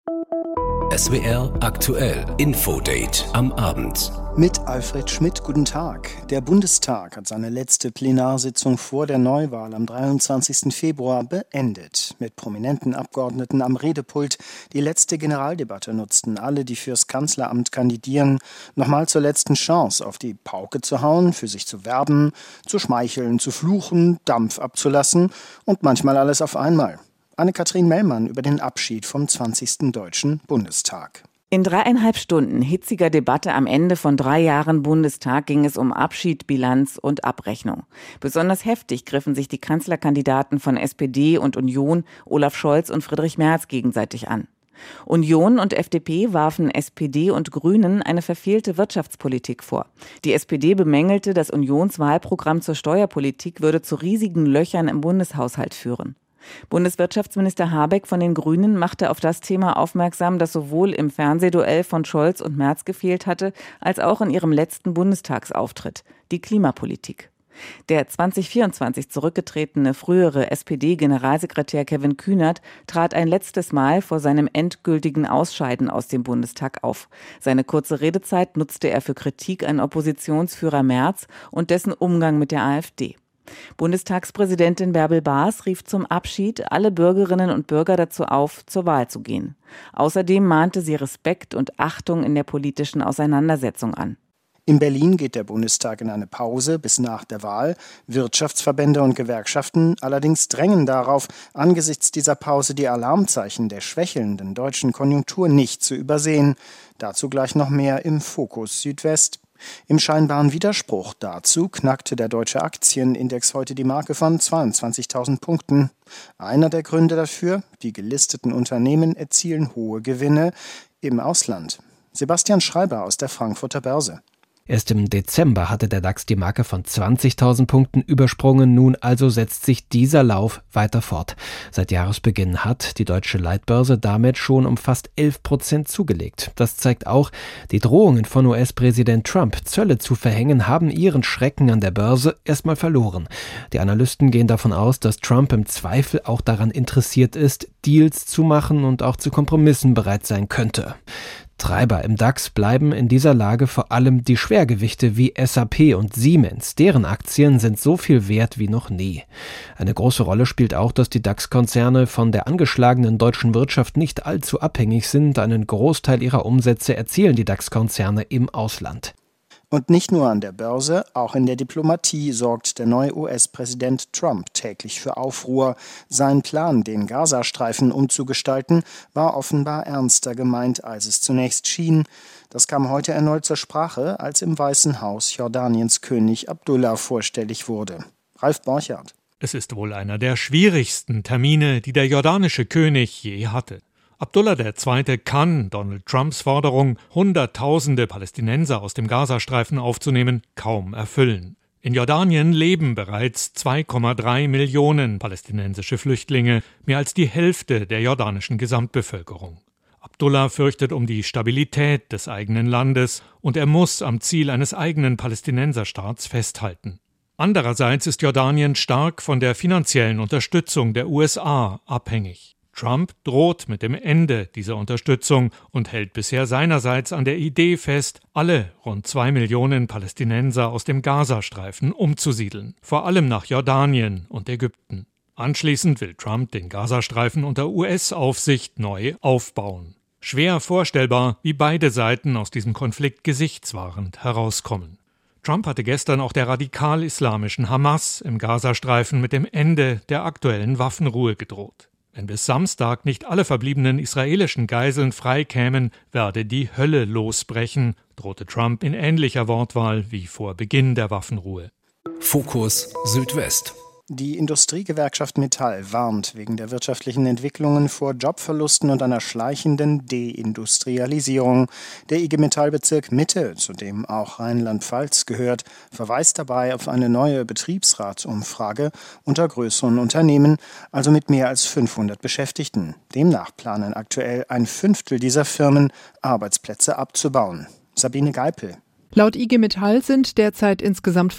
SWR aktuell Infodate am Abend. Mit Alfred Schmidt, guten Tag. Der Bundestag hat seine letzte Plenarsitzung vor der Neuwahl am 23. Februar beendet. Mit prominenten Abgeordneten am Redepult. Die letzte Generaldebatte nutzten alle, die fürs Kanzleramt kandidieren, nochmal zur letzten Chance auf die Pauke zu hauen, für sich zu werben, zu schmeicheln, zu fluchen, Dampf abzulassen und manchmal alles auf einmal. Anne-Kathrin Mellmann über den Abschied vom 20. Deutschen Bundestag. In 3,5 Stunden hitziger Debatte am Ende von 3 Jahren Bundestag ging es um Abschied, Bilanz und Abrechnung. Besonders heftig griffen sich die Kanzlerkandidaten von SPD und Union, Olaf Scholz und Friedrich Merz, gegenseitig an. Union und FDP warfen SPD und Grünen eine verfehlte Wirtschaftspolitik vor. Die SPD bemängelte, das Unionswahlprogramm zur Steuerpolitik würde zu riesigen Löchern im Bundeshaushalt führen. Bundeswirtschaftsminister Habeck von den Grünen machte auf das Thema aufmerksam, das sowohl im Fernsehduell von Scholz und Merz gefehlt hatte, als auch in ihrem letzten Bundestagsauftritt, die Klimapolitik. Der 2024 zurückgetretene frühere SPD-Generalsekretär Kevin Kühnert trat ein letztes Mal vor seinem endgültigen Ausscheiden aus dem Bundestag auf. Seine kurze Redezeit nutzte er für Kritik an Oppositionsführer Merz und dessen Umgang mit der AfD. Bundestagspräsidentin Bärbel Baas rief zum Abschied alle Bürgerinnen und Bürger dazu auf, zur Wahl zu gehen. Außerdem mahnte sie Respekt und Achtung in der politischen Auseinandersetzung an. In Berlin geht der Bundestag in eine Pause bis nach der Wahl. Wirtschaftsverbände und Gewerkschaften allerdings drängen darauf, angesichts dieser Pause die Alarmzeichen der schwächelnden deutschen Konjunktur nicht zu übersehen. Dazu gleich noch mehr im Fokus Südwest. Im scheinbaren Widerspruch dazu knackte der deutsche Aktienindex heute die Marke von 22.000 Punkten. Einer der Gründe dafür: die gelisteten Unternehmen erzielen hohe Gewinne im Ausland. Sebastian Schreiber aus der Frankfurter Börse. Erst im Dezember hatte der DAX die Marke von 20.000 Punkten übersprungen, nun also setzt sich dieser Lauf weiter fort. Seit Jahresbeginn hat die deutsche Leitbörse damit schon um fast 11% zugelegt. Das zeigt auch, die Drohungen von US-Präsident Trump, Zölle zu verhängen, haben ihren Schrecken an der Börse erstmal verloren. Die Analysten gehen davon aus, dass Trump im Zweifel auch daran interessiert ist, Deals zu machen und auch zu Kompromissen bereit sein könnte. Treiber im DAX bleiben in dieser Lage vor allem die Schwergewichte wie SAP und Siemens. Deren Aktien sind so viel wert wie noch nie. Eine große Rolle spielt auch, dass die DAX-Konzerne von der angeschlagenen deutschen Wirtschaft nicht allzu abhängig sind. Einen Großteil ihrer Umsätze erzielen die DAX-Konzerne im Ausland. Und nicht nur an der Börse, auch in der Diplomatie sorgt der neue US-Präsident Trump täglich für Aufruhr. Sein Plan, den Gazastreifen umzugestalten, war offenbar ernster gemeint, als es zunächst schien. Das kam heute erneut zur Sprache, als im Weißen Haus Jordaniens König Abdullah vorstellig wurde. Ralf Borchardt. Es ist wohl einer der schwierigsten Termine, die der jordanische König je hatte. Abdullah II. Kann Donald Trumps Forderung, Hunderttausende Palästinenser aus dem Gazastreifen aufzunehmen, kaum erfüllen. In Jordanien leben bereits 2,3 Millionen palästinensische Flüchtlinge, mehr als die Hälfte der jordanischen Gesamtbevölkerung. Abdullah fürchtet um die Stabilität des eigenen Landes und er muss am Ziel eines eigenen Palästinenserstaats festhalten. Andererseits ist Jordanien stark von der finanziellen Unterstützung der USA abhängig. Trump droht mit dem Ende dieser Unterstützung und hält bisher seinerseits an der Idee fest, alle rund 2 Millionen Palästinenser aus dem Gazastreifen umzusiedeln, vor allem nach Jordanien und Ägypten. Anschließend will Trump den Gazastreifen unter US-Aufsicht neu aufbauen. Schwer vorstellbar, wie beide Seiten aus diesem Konflikt gesichtswahrend herauskommen. Trump hatte gestern auch der radikal-islamischen Hamas im Gazastreifen mit dem Ende der aktuellen Waffenruhe gedroht. Wenn bis Samstag nicht alle verbliebenen israelischen Geiseln freikämen, werde die Hölle losbrechen, drohte Trump in ähnlicher Wortwahl wie vor Beginn der Waffenruhe. Fokus Südwest. Die Industriegewerkschaft Metall warnt wegen der wirtschaftlichen Entwicklungen vor Jobverlusten und einer schleichenden Deindustrialisierung. Der IG Metall-Bezirk Mitte, zu dem auch Rheinland-Pfalz gehört, verweist dabei auf eine neue Betriebsratsumfrage unter größeren Unternehmen, also mit mehr als 500 Beschäftigten. Demnach planen aktuell 1/5 dieser Firmen, Arbeitsplätze abzubauen. Sabine Geipel. Laut IG Metall sind derzeit insgesamt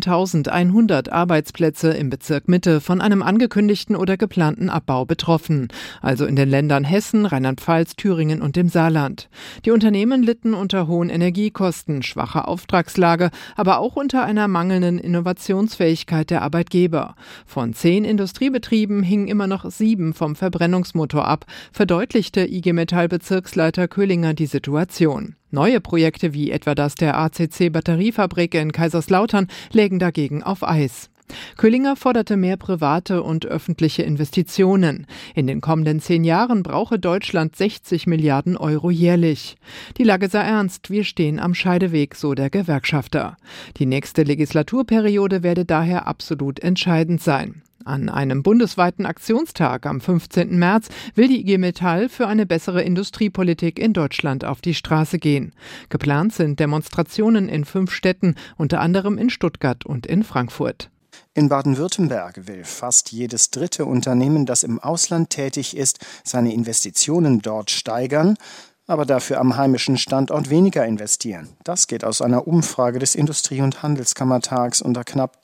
14.100 Arbeitsplätze im Bezirk Mitte von einem angekündigten oder geplanten Abbau betroffen, also in den Ländern Hessen, Rheinland-Pfalz, Thüringen und dem Saarland. Die Unternehmen litten unter hohen Energiekosten, schwacher Auftragslage, aber auch unter einer mangelnden Innovationsfähigkeit der Arbeitgeber. Von 10 Industriebetrieben hingen immer noch 7 vom Verbrennungsmotor ab, verdeutlichte IG Metall-Bezirksleiter Köhlinger die Situation. Neue Projekte wie etwa das der ACC-Batteriefabrik in Kaiserslautern lägen dagegen auf Eis. Köhlinger forderte mehr private und öffentliche Investitionen. In den kommenden 10 Jahren brauche Deutschland 60 Milliarden Euro jährlich. Die Lage sei ernst, wir stehen am Scheideweg, so der Gewerkschafter. Die nächste Legislaturperiode werde daher absolut entscheidend sein. An einem bundesweiten Aktionstag am 15. März will die IG Metall für eine bessere Industriepolitik in Deutschland auf die Straße gehen. Geplant sind Demonstrationen in 5 Städten, unter anderem in Stuttgart und in Frankfurt. In Baden-Württemberg will fast jedes dritte Unternehmen, das im Ausland tätig ist, seine Investitionen dort steigern, aber dafür am heimischen Standort weniger investieren. Das geht aus einer Umfrage des Industrie- und Handelskammertags unter knapp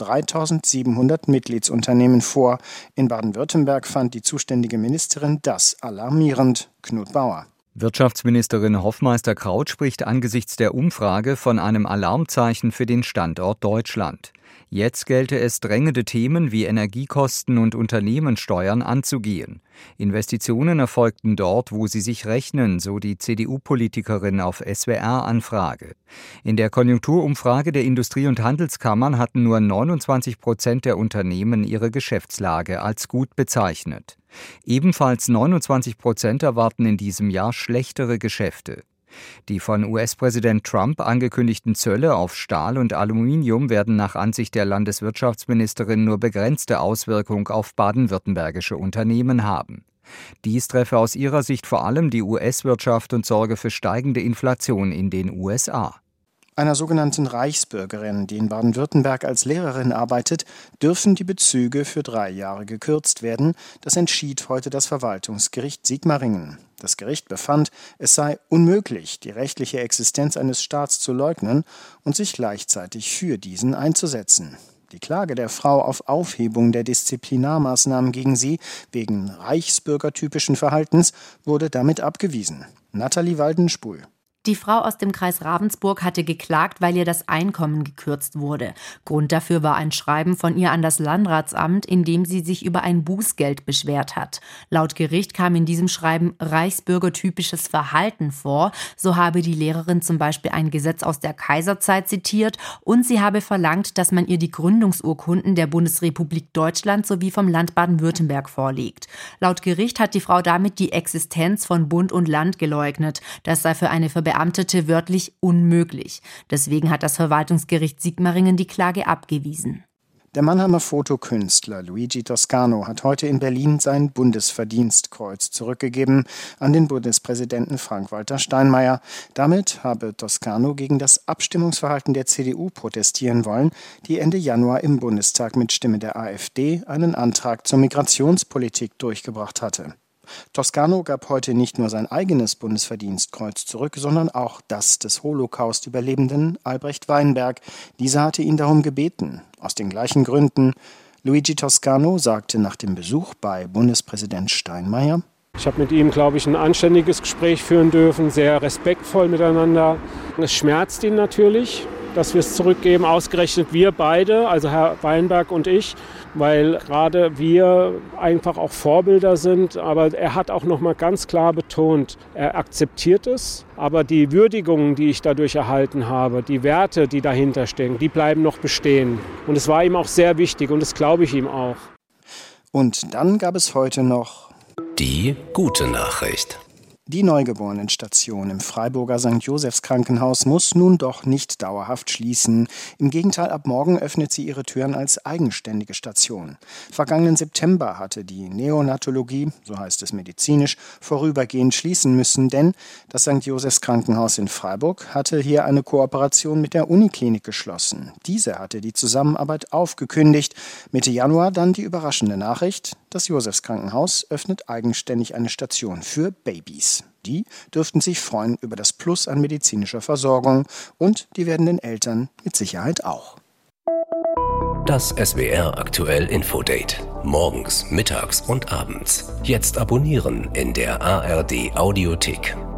3.700 Mitgliedsunternehmen vor. In Baden-Württemberg fand die zuständige Ministerin das alarmierend. Knut Bauer. Wirtschaftsministerin Hoffmeister-Kraut spricht angesichts der Umfrage von einem Alarmzeichen für den Standort Deutschland. Jetzt gelte es, drängende Themen wie Energiekosten und Unternehmenssteuern anzugehen. Investitionen erfolgten dort, wo sie sich rechnen, so die CDU-Politikerin auf SWR-Anfrage. In der Konjunkturumfrage der Industrie- und Handelskammern hatten nur 29% der Unternehmen ihre Geschäftslage als gut bezeichnet. Ebenfalls 29% erwarten in diesem Jahr schlechtere Geschäfte. Die von US-Präsident Trump angekündigten Zölle auf Stahl und Aluminium werden nach Ansicht der Landeswirtschaftsministerin nur begrenzte Auswirkung auf baden-württembergische Unternehmen haben. Dies treffe aus ihrer Sicht vor allem die US-Wirtschaft und sorge für steigende Inflation in den USA. Einer sogenannten Reichsbürgerin, die in Baden-Württemberg als Lehrerin arbeitet, dürfen die Bezüge für 3 Jahre gekürzt werden. Das entschied heute das Verwaltungsgericht Sigmaringen. Das Gericht befand, es sei unmöglich, die rechtliche Existenz eines Staats zu leugnen und sich gleichzeitig für diesen einzusetzen. Die Klage der Frau auf Aufhebung der Disziplinarmaßnahmen gegen sie wegen reichsbürgertypischen Verhaltens wurde damit abgewiesen. Nathalie Waldenspul. Die Frau aus dem Kreis Ravensburg hatte geklagt, weil ihr das Einkommen gekürzt wurde. Grund dafür war ein Schreiben von ihr an das Landratsamt, in dem sie sich über ein Bußgeld beschwert hat. Laut Gericht kam in diesem Schreiben reichsbürgertypisches Verhalten vor. So habe die Lehrerin zum Beispiel ein Gesetz aus der Kaiserzeit zitiert und sie habe verlangt, dass man ihr die Gründungsurkunden der Bundesrepublik Deutschland sowie vom Land Baden-Württemberg vorlegt. Laut Gericht hat die Frau damit die Existenz von Bund und Land geleugnet. Das sei für eine Verbeamtete wörtlich unmöglich. Deswegen hat das Verwaltungsgericht Sigmaringen die Klage abgewiesen. Der Mannheimer Fotokünstler Luigi Toscano hat heute in Berlin sein Bundesverdienstkreuz zurückgegeben an den Bundespräsidenten Frank-Walter Steinmeier. Damit habe Toscano gegen das Abstimmungsverhalten der CDU protestieren wollen, die Ende Januar im Bundestag mit Stimme der AfD einen Antrag zur Migrationspolitik durchgebracht hatte. Toscano gab heute nicht nur sein eigenes Bundesverdienstkreuz zurück, sondern auch das des Holocaust-Überlebenden Albrecht Weinberg. Dieser hatte ihn darum gebeten. Aus den gleichen Gründen. Luigi Toscano sagte nach dem Besuch bei Bundespräsident Steinmeier: Ich habe mit ihm, glaube ich, ein anständiges Gespräch führen dürfen, sehr respektvoll miteinander. Es schmerzt ihn natürlich, dass wir es zurückgeben, ausgerechnet wir beide, also Herr Weinberg und ich, weil gerade wir einfach auch Vorbilder sind. Aber er hat auch noch mal ganz klar betont, er akzeptiert es, aber die Würdigungen, die ich dadurch erhalten habe, die Werte, die dahinter stehen, die bleiben noch bestehen. Und es war ihm auch sehr wichtig und das glaube ich ihm auch. Und dann gab es heute noch die gute Nachricht. Die Neugeborenenstation im Freiburger St. Josephs Krankenhaus muss nun doch nicht dauerhaft schließen. Im Gegenteil, ab morgen öffnet sie ihre Türen als eigenständige Station. Vergangenen September hatte die Neonatologie, so heißt es medizinisch, vorübergehend schließen müssen, denn das St. Josephs Krankenhaus in Freiburg hatte hier eine Kooperation mit der Uniklinik geschlossen. Diese hatte die Zusammenarbeit aufgekündigt. Mitte Januar dann die überraschende Nachricht: Das Josephs Krankenhaus öffnet eigenständig eine Station für Babys. Die dürften sich freuen über das Plus an medizinischer Versorgung und die werdenden Eltern mit Sicherheit auch. Das SWR Aktuell Infodate. Morgens, mittags und abends. Jetzt abonnieren in der ARD Audiothek.